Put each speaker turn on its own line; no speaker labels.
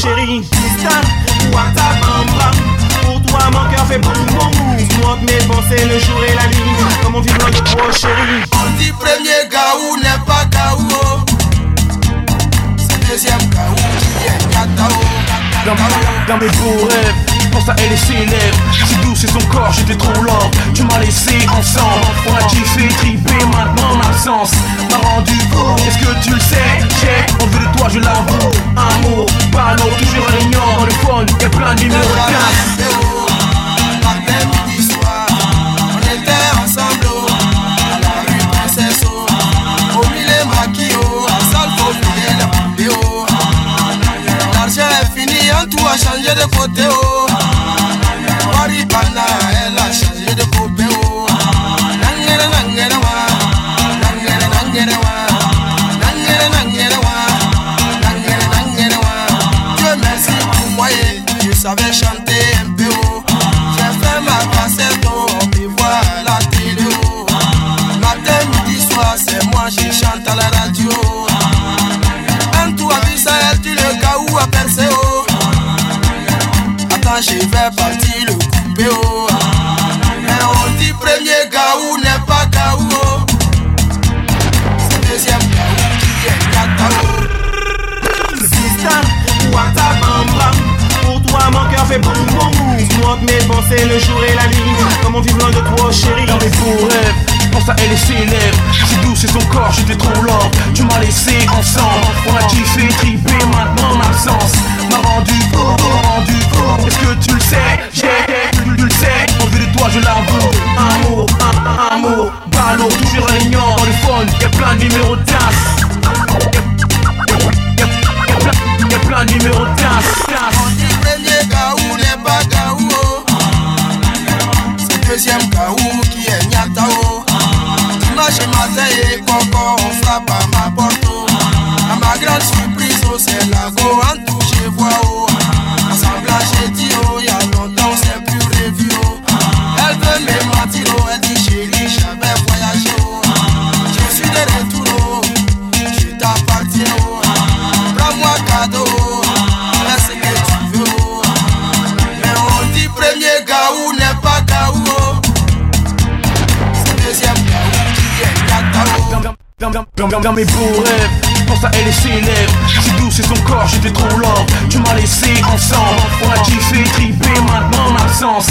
chérie. Tristan, Wata Bam Bam. Pour toi mon cœur fait boum boum. Tu montes mes pensées le jour et la nuit. Comme on vit loin de toi chérie.
On dit premier gaou n'est pas gaou. C'est deuxième gaou qui est Nyatao.
Dans mes beaux rêves, pense à elle et ses lèvres. Si doux c'est son corps, j'étais trop lent. Tu m'as laissé ensemble. On a kiffé, trippé, maintenant en absence m'a rendu fou. Est-ce que tu le sais? J'ai envie de toi, je l'avoue. Amour, pardon, toujours réunion. Dans le phone, y'a plein de numéros de classe.
Matin, midi, soir, on était ensemble à la rue Princesse, au milieu maquillot, à Salvo, la vidéo. L'argent est fini, en tout a changé de côté. Waribana, elle a changé de côté. Dieu merci pour moi, je savais chanter un peu. J'ai fait ma cassette, on me voit à la télé. Matin, midi, soir, c'est moi, je chante à la radio. Un tout à Israël, tu le gaou à percer. Attends, je vais partir le couper. Mais on dit premier gaou n'est pas gaou. C'est deuxième gaou qui est Nyatao.
Tristan, Wata Bam Bam. Pour toi mon cœur fait boum boum. Tu montes mes pensées le jour et la nuit. Comme on vit loin de toi chérie. Dans mes beaux rêves, pense à elle et ses lèvres. Si doux c'est son corps, j'étais trop lent. Tu m'as laissé ensemble. On a kiffé, trippé, maintenant en absence m'a rendu fou. Est-ce que tu le sais? Tu le sais. Envie de toi, je l'avoue. Amour, amour, ballot, toujours réunion. Dans le phone, y'a plein de numéros de tasse. Y'a plein de numéros de tasse.
On dit premier gaou n'est pas gaou. C'est deuxième gaou qui est Nyatao. Dimanche matin et coco, on frappe à ma porte. À ma grande surprise, c'est la go en tout, je vois. Assemblage, j'ai dit, y'a longtemps, c'est plus revu. Elle veut me mentir, elle dit chérie, j'avais voyagé. Je suis de retour, je t'appartiens. Prends-moi cadeau, fais ce que tu veux. Mais on dit premier gaou n'est pas gaou. C'est deuxième gaou qui est Nyatao.
Dans mes beaux rêves, pense à elle et ses lèvres. Si doux c'est son corps, j'étais trop lent. Tu m'as laissé ensemble. On a kiffé, trippé, maintenant en absence